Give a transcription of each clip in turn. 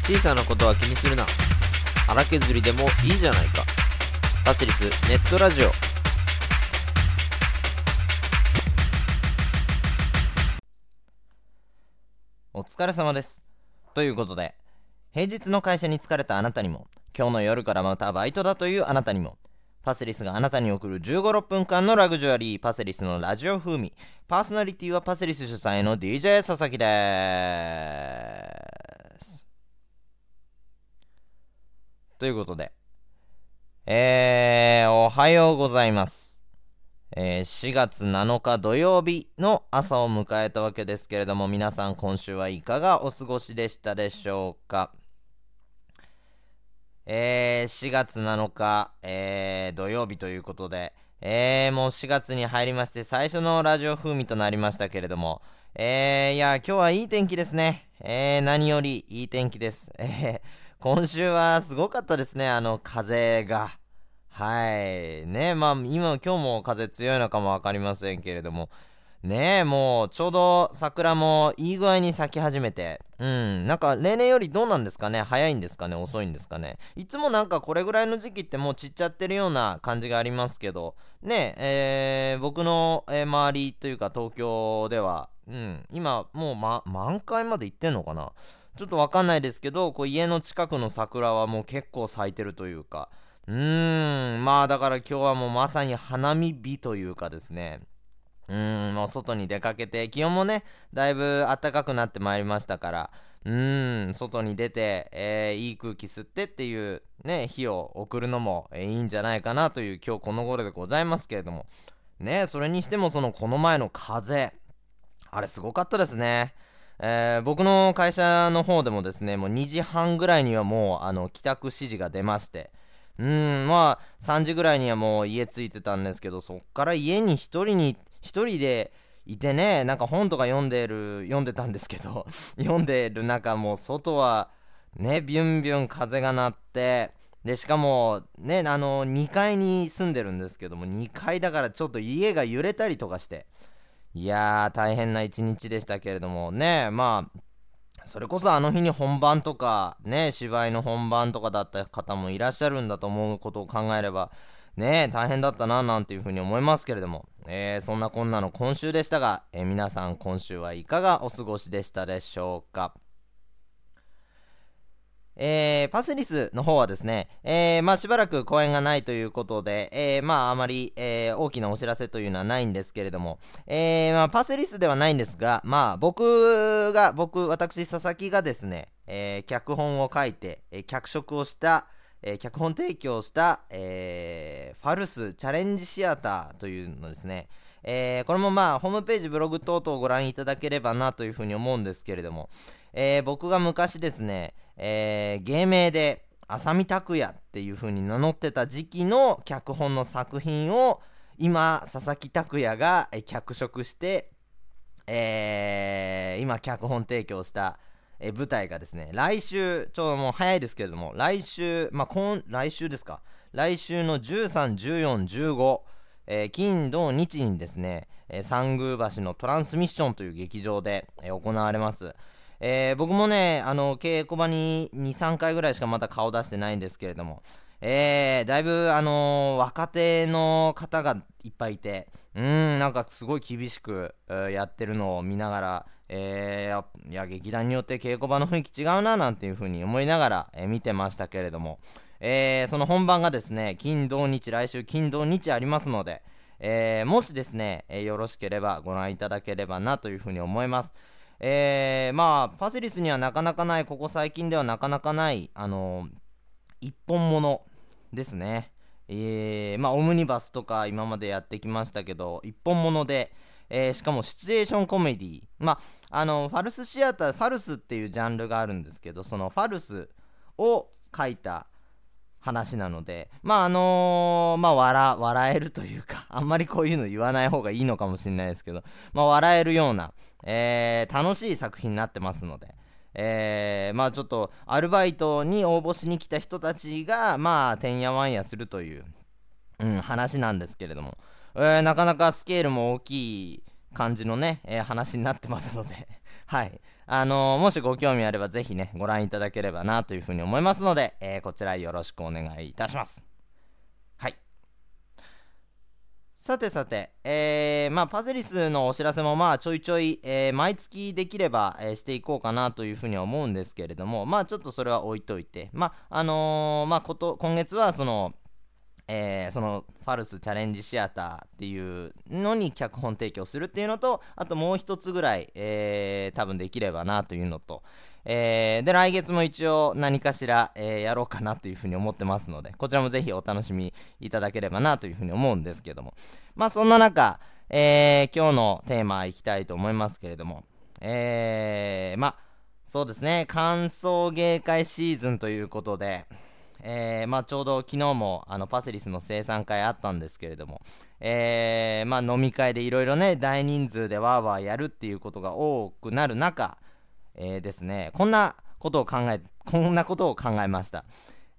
小さなことは気にするな。荒削りでもいいじゃないか。パセリスネットラジオ。 お疲れ様です。ということで、平日の会社に疲れたあなたにも、今日の夜からまたバイトだというあなたにも、パセリスがあなたに送る15、6分間のラグジュアリー、パセリスのラジオ風味。パーソナリティはパセリス主催の DJ 佐々木です。ということで、おはようございます。4月7日土曜日の朝を迎えたわけですけれども、皆さん今週はいかがお過ごしでしたでしょうか。4月7日、土曜日ということで、もう4月に入りまして最初のラジオ風味となりましたけれども、いや今日はいい天気ですね。何よりいい天気です。今週はすごかったですね、風が。はいね、まあ今日も風強いのかもわかりませんけれどもね、もうちょうど桜もいい具合に咲き始めて、なんか例年よりどうなんですかね、早いんですかね、遅いんですかね。いつもなんかこれぐらいの時期ってもう散っちゃってるような感じがありますけどね、僕の、周りというか東京では、今もう、満開まで行ってんのかな、ちょっとわかんないですけど、こう家の近くの桜はもう結構咲いてるというか、まあだから今日はもうまさに花見日というかですね、もう外に出かけて、気温もねだいぶ暖かくなってまいりましたから、外に出て、いい空気吸ってっていうね日を送るのも、いいんじゃないかなという今日この頃でございますけれどもね。それにしてもこの前の風、あれすごかったですね。僕の会社の方でもですね、もう2時半ぐらいにはもう帰宅指示が出まして、まあ3時ぐらいにはもう家着いてたんですけど、そっから家に一人でいてね、なんか本とか読んでたんですけど読んでる中、もう外はねビュンビュン風が鳴って、でしかもね2階に住んでるんですけども、2階だからちょっと家が揺れたりとかして、いやー大変な一日でしたけれどもね。まあそれこそあの日に本番とかね、芝居の本番とかだった方もいらっしゃるんだと思うことを考えればね、大変だったななんていうふうに思いますけれども、そんなこんなの今週でしたが、皆さん今週はいかがお過ごしでしたでしょうか。パセリスの方はですね、まあしばらく公演がないということで、まああまり、大きなお知らせというのはないんですけれども、まあパセリスではないんですが、まあ私佐々木がですね、脚本を書いて、脚色をした、脚本提供した、ファルスチャレンジシアターというのですね。これもまあホームページブログ等々をご覧いただければなというふうに思うんですけれども、僕が昔ですね、芸名で浅見拓也っていう風に名乗ってた時期の脚本の作品を今佐々木拓也が脚色して、今脚本提供した舞台がですね、来週ちょうどもう早いですけれども、来週来週ですか、来週の13、14、15、金土日にですね、三宮橋のトランスミッションという劇場で、行われます。僕もね稽古場に 2,3 回ぐらいしかまだ顔出してないんですけれども、だいぶ若手の方がいっぱいいて、なんかすごい厳しく、やってるのを見ながら、いや劇団によって稽古場の雰囲気違うななんていう風に思いながら、見てましたけれども、その本番がですね来週金土日ありますので、もしですね、よろしければご覧いただければなという風に思います。まあパセリスにはなかなかない、ここ最近ではなかなかない一本物ですね。まあオムニバスとか今までやってきましたけど、一本物で、しかもシチュエーションコメディ、まあファルスシアター、ファルスっていうジャンルがあるんですけど、そのファルスを書いた話なので、まあまあ笑えるというか、あんまりこういうの言わない方がいいのかもしれないですけど、まあ笑えるような、楽しい作品になってますので、まあちょっとアルバイトに応募しに来た人たちがまあてんやわんやするという、話なんですけれども、なかなかスケールも大きい感じのね、話になってますのではい。もしご興味あればぜひね、ご覧いただければなというふうに思いますので、こちらよろしくお願いいたします。はい。さてさて、パセリスのお知らせもちょいちょい、毎月できれば、していこうかなというふうには思うんですけれども、ちょっとそれは置いといて、今月はそのファルスチャレンジシアターっていうのに脚本提供するっていうのと、あともう一つぐらい、多分できればなというのと、で来月も一応何かしら、やろうかなというふうに思ってますので、こちらもぜひお楽しみいただければなというふうに思うんですけども、そんな中、今日のテーマいきたいと思いますけれども、そうですね、歓送迎会シーズンということで、ちょうど昨日もパセリスの生産会あったんですけれども、飲み会でいろいろね、大人数でワーワーやるっていうことが多くなる中、ですね、こんなことを考えました。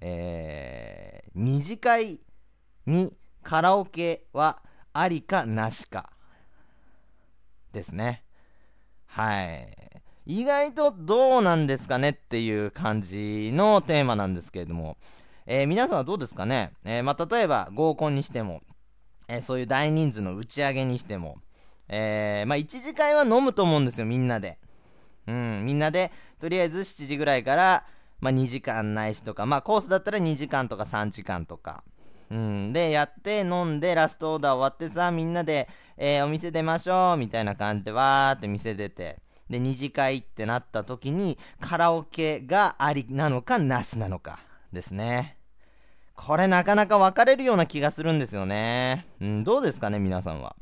二次会にカラオケはありかなしかですね。はい。意外とどうなんですかねっていう感じのテーマなんですけれども、皆さんはどうですかね。例えば合コンにしても、そういう大人数の打ち上げにしても、一次会は飲むと思うんですよ、みんなで。みんなでとりあえず7時ぐらいから、2時間ないしとか、コースだったら2時間とか3時間とか、でやって飲んでラストオーダー終わってさ、みんなで、お店出ましょうみたいな感じでわーって店出て、で二次会ってなった時にカラオケがありなのかなしなのかですね。これなかなか分かれるような気がするんですよね。どうですかね皆さんは。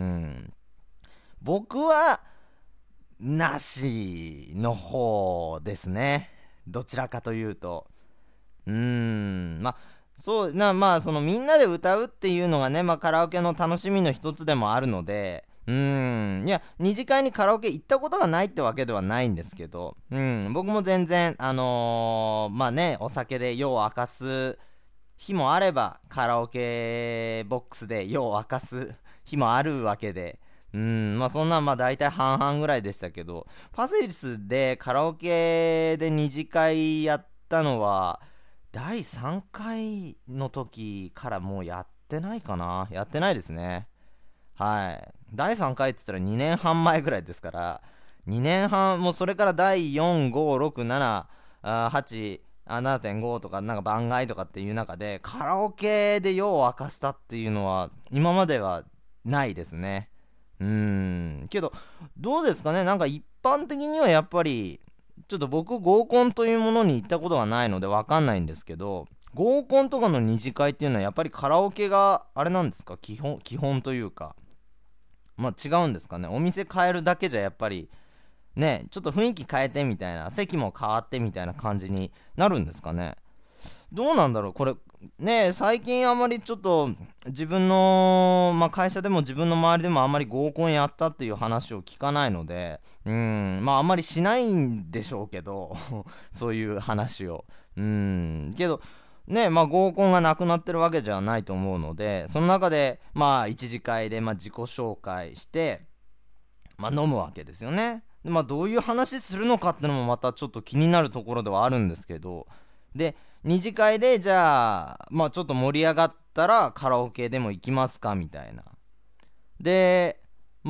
僕はなしの方ですね。どちらかというと、そのみんなで歌うっていうのがね、カラオケの楽しみの一つでもあるので、いや二次会にカラオケ行ったことがないってわけではないんですけど、僕も全然お酒で夜を明かす日もあれば、カラオケボックスで夜を明かす日もあるわけで、そんな大体半々ぐらいでしたけど、パセリスでカラオケで二次会やったのは第3回の時からもうやってないかな。やってないですね。はい。第3回って言ったら2年半前ぐらいですから、2年半、もうそれから第4、5、6、7、8、7.5 とかなんか番外とかっていう中でカラオケで夜を明かしたっていうのは今まではないですね。けどどうですかね。なんか一般的にはやっぱりちょっと僕合コンというものに行ったことがないので分かんないんですけど、合コンとかの二次会っていうのはやっぱりカラオケがあれなんですか、基本というか、違うんですかね。お店変えるだけじゃやっぱりね、ちょっと雰囲気変えてみたいな、席も変わってみたいな感じになるんですかね。どうなんだろうこれね。最近あまりちょっと自分の、会社でも自分の周りでもあんまり合コンやったっていう話を聞かないので、あんまりしないんでしょうけどそういう話をけどね、合コンがなくなってるわけじゃないと思うので、その中で一次会で自己紹介して、飲むわけですよね。でどういう話するのかってのもまたちょっと気になるところではあるんですけど、で二次会でじゃあちょっと盛り上がったらカラオケでも行きますかみたいな。で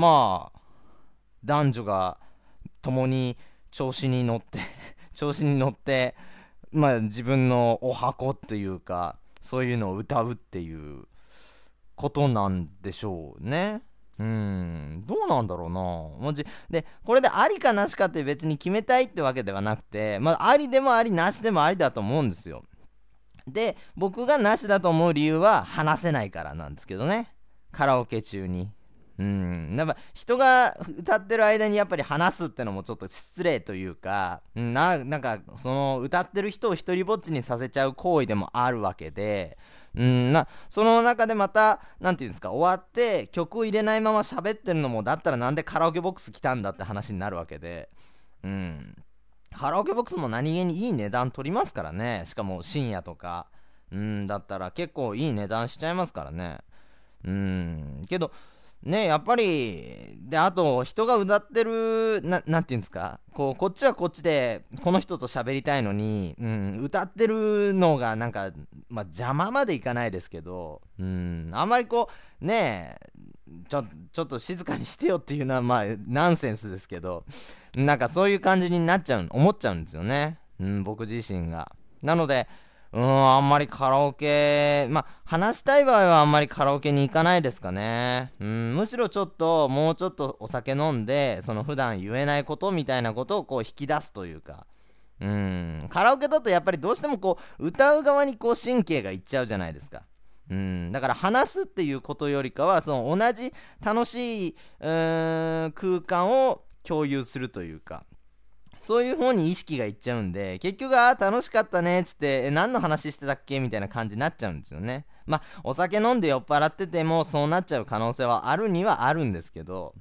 男女が共に調子に乗って自分のお箱っていうかそういうのを歌うっていうことなんでしょうね。どうなんだろうな。でこれでありかなしかって別に決めたいってわけではなくて、ありでもありなしでもありだと思うんですよ。で僕がなしだと思う理由は話せないからなんですけどね。カラオケ中にやっぱ人が歌ってる間にやっぱり話すってのもちょっと失礼というか、なんかその歌ってる人を一人ぼっちにさせちゃう行為でもあるわけで、その中でまたなんていうんですか、終わって曲を入れないまま喋ってるのもだったらなんでカラオケボックス来たんだって話になるわけで、カラオケボックスも何気にいい値段取りますからね。しかも深夜とかだったら結構いい値段しちゃいますからね。けどね、やっぱり、で、あと、人が歌ってる、なんていうんですか、こっちはこっちで、この人と喋りたいのに、歌ってるのが、なんか、まあ、邪魔までいかないですけど、あんまりねちょっと静かにしてよっていうのは、まあ、ナンセンスですけど、なんかそういう感じに思っちゃうんですよね。僕自身が。なので、あんまりカラオケ、まあ、話したい場合はあんまりカラオケに行かないですかね。むしろもうちょっとお酒飲んで、その普段言えないことみたいなことを引き出すというか、カラオケだとやっぱりどうしても歌う側に神経がいっちゃうじゃないですか。だから話すっていうことよりかは、その同じ楽しい、空間を共有するというか、そういう方に意識がいっちゃうんで、結局、楽しかったねっつって、何の話してたっけみたいな感じになっちゃうんですよね。まあ、お酒飲んで酔っ払ってても、そうなっちゃう可能性はあるにはあるんですけど、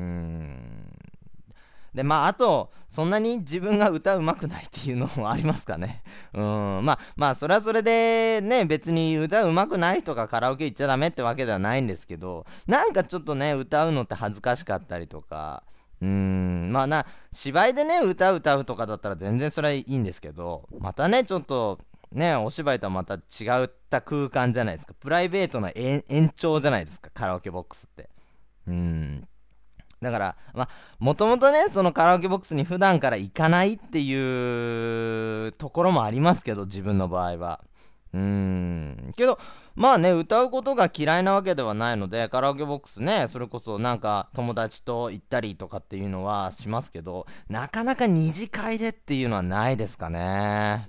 で、まあ、あと、そんなに自分が歌うまくないっていうのもありますかね。まあ、それはそれで、ね、別に歌うまくない人がカラオケ行っちゃダメってわけではないんですけど、なんかちょっとね、歌うのって恥ずかしかったりとか、まあ芝居でね、歌うとかだったら全然それはいいんですけど、またね、ちょっと、ね、お芝居とはまた違った空間じゃないですか。プライベートな延長じゃないですか、カラオケボックスって。だから、まあ、もともとね、そのカラオケボックスに普段から行かないっていうところもありますけど、自分の場合は。けど、まあね、歌うことが嫌いなわけではないので、カラオケボックスね、それこそなんか友達と行ったりとかっていうのはしますけど、なかなか二次会でっていうのはないですかね。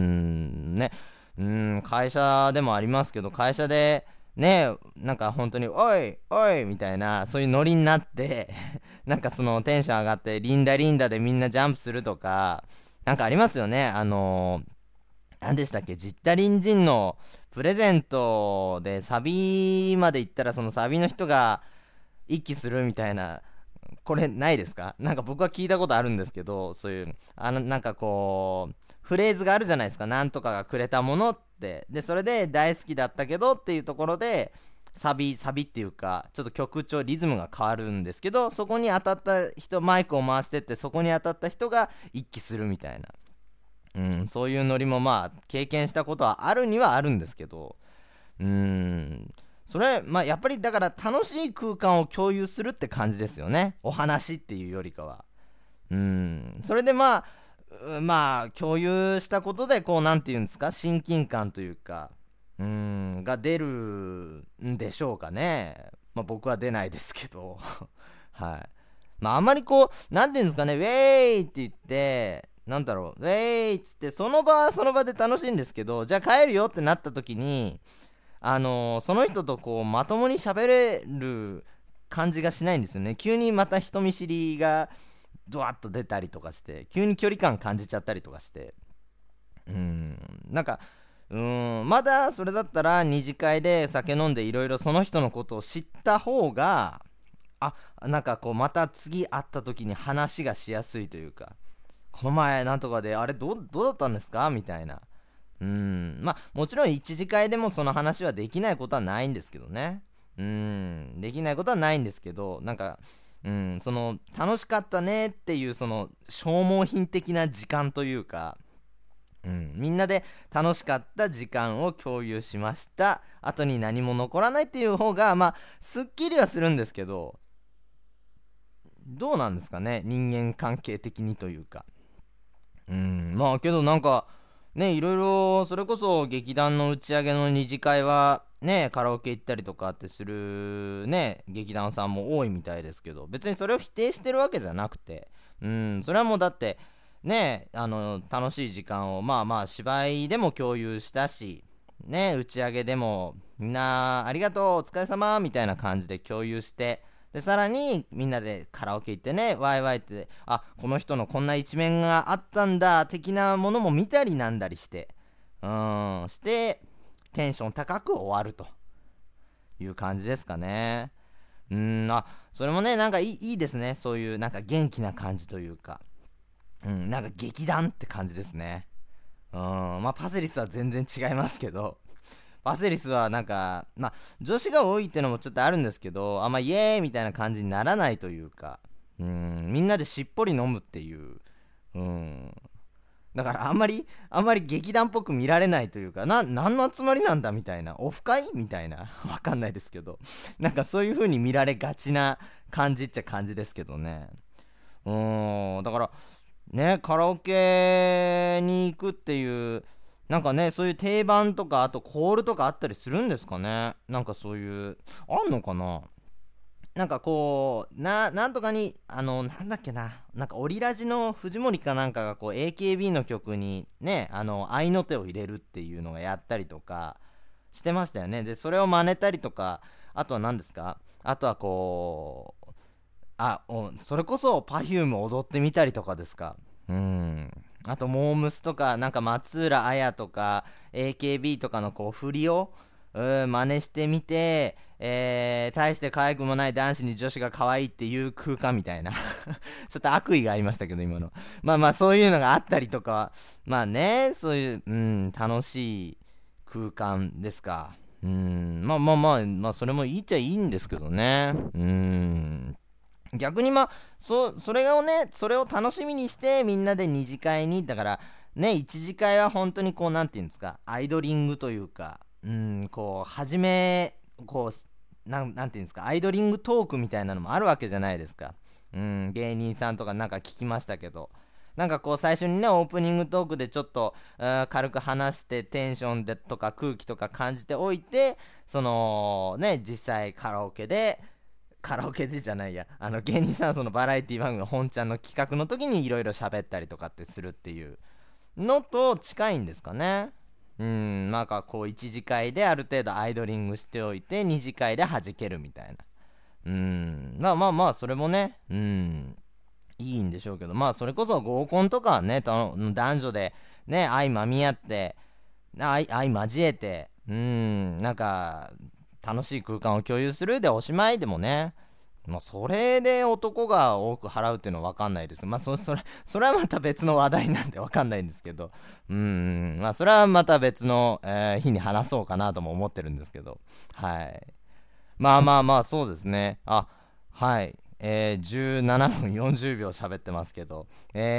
会社でもありますけど、会社で、ね、なんか本当に、おい、おい、みたいな、そういうノリになってなんかそのテンション上がって、リンダリンダでみんなジャンプするとか、なんかありますよね。何でしたっけ、ジッタリンジンのプレゼントでサビまで行ったらそのサビの人が一気するみたいな、これないですか？なんか僕は聞いたことあるんですけど、そういうなんかフレーズがあるじゃないですか。なんとかがくれたものって、でそれで大好きだったけどっていうところでサビっていうか、ちょっと曲調リズムが変わるんですけど、そこに当たった人、マイクを回してって、そこに当たった人が一気するみたいな、そういうノリもまあ経験したことはあるにはあるんですけど、それまあやっぱりだから楽しい空間を共有するって感じですよね、お話っていうよりかは。それでまあ共有したことでなんていうんですか、親近感というかが出るんでしょうかね。まあ僕は出ないですけどはい。まああんまりなんていうんですかね、ウェーイって言ってなんだろう、ウェーイっつってその場その場で楽しいんですけど、じゃあ帰るよってなった時にその人とまともに喋れる感じがしないんですよね。急にまた人見知りがドワッと出たりとかして、急に距離感感じちゃったりとかして、なんかまだそれだったら二次会で酒飲んでいろいろその人のことを知った方が、なんかまた次会った時に話がしやすいというか、この前なんとかであれどうだったんですかみたいな。まあもちろん一次会でもその話はできないことはないんですけどね。できないことはないんですけど、なんかその楽しかったねっていうその消耗品的な時間というか、みんなで楽しかった時間を共有しました、後に何も残らないっていう方がまあすっきりはするんですけど、どうなんですかね、人間関係的にというか。まあけどなんかね、いろいろそれこそ劇団の打ち上げの二次会はね、カラオケ行ったりとかってするね劇団さんも多いみたいですけど、別にそれを否定してるわけじゃなくて、それはもうだってね、楽しい時間をまあ芝居でも共有したしね、打ち上げでもみんなありがとうお疲れ様みたいな感じで共有して、でさらにみんなでカラオケ行ってね、ワイワイって、この人のこんな一面があったんだ的なものも見たりなんだりしてしてテンション高く終わるという感じですかね。それもね、なんかいいですね、そういうなんか元気な感じというか、なんか劇団って感じですね。まあパセリスは全然違いますけど、 パセリスはなんか女子が多いっていうのもちょっとあるんですけど、あんまイエーイみたいな感じにならないというか、みんなでしっぽり飲むっていう、だからあんまり劇団っぽく見られないというか、何の集まりなんだみたいな、オフ会みたいなわかんないですけど、なんかそういう風に見られがちな感じっちゃ感じですけどね。だからね、カラオケに行くっていう、なんかね、そういう定番とか、あとコールとかあったりするんですかね。なんかそういう、あんのかな。なんかこう、なんとかに、なんだっけな、なんかオリラジの藤森かなんかがこう AKB の曲にね、合いの手を入れるっていうのがやったりとかしてましたよね。で、それを真似たりとか、あとは何ですか、あとはこう、それこそ Perfume 踊ってみたりとかですか。あとモームスとか、なんか松浦綾とか AKB とかのこう振りを真似してみて、大して可愛くもない男子に女子が可愛いっていう空間みたいなちょっと悪意がありましたけど今の、そういうのがあったりとか、そういう、楽しい空間ですか。それもいいっちゃいいんですけどね。逆にそれをね、それを楽しみにしてみんなで二次会に、だからね、一次会は本当にこう、なんていうんですか、アイドリングというか、こうこうなんていうんですか、アイドリングトークみたいなのもあるわけじゃないですか。芸人さんとかなんか聞きましたけど、なんかこう最初にね、オープニングトークでちょっと軽く話してテンションでとか空気とか感じておいて、そのね、実際カラオケでじゃないや、芸人さんはそのバラエティ番組の本ちゃんの企画の時にいろいろ喋ったりとかってするっていうのと近いんですかね。なんかこう一次会である程度アイドリングしておいて二次会で弾けるみたいな。それもね、いいんでしょうけど、それこそ合コンとかはね、男女でね、相まみ合って相交えて、なんか楽しい空間を共有するでおしまいでもね、それで男が多く払うっていうのは分かんないです。それはまた別の話題なんで分かんないんですけど、それはまた別の、日に話そうかなとも思ってるんですけど、はい。そうですね。はい。17分40秒喋ってますけど、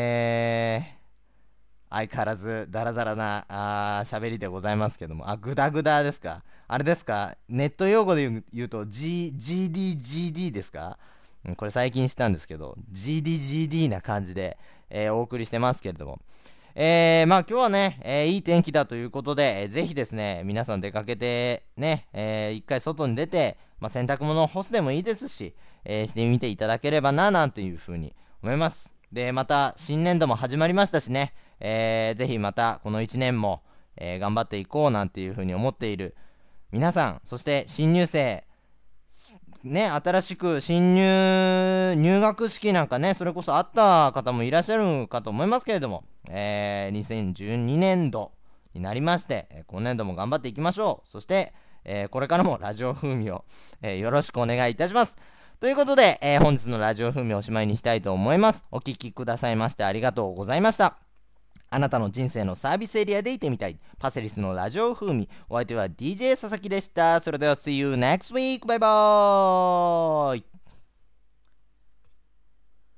相変わらずダラダラな喋りでございますけども、グダグダですか。あれですか、ネット用語で言うと GD ですか。これ最近したんですけど、 GD な感じで、お送りしてますけれども、今日はね、いい天気だということで、ぜひですね、皆さん出かけてね、一回外に出て、洗濯物を干すでもいいですし、してみていただければななんていうふうに思います。で、また新年度も始まりましたしね、ぜひまたこの1年も、頑張っていこうなんていうふうに思っている皆さん、そして新入生ね、新しく入学式なんかね、それこそあった方もいらっしゃるかと思いますけれども、2012年度になりまして、今年度も頑張っていきましょう。そして、これからもラジオ風味を、よろしくお願いいたします。ということで、本日のラジオ風味をおしまいにしたいと思います。お聞きくださいましてありがとうございました。あなたの人生のサービスエリアでいてみたいパセリスのラジオ風味、お相手は DJ 佐々木でした。それでは See you next week. バイバーイ。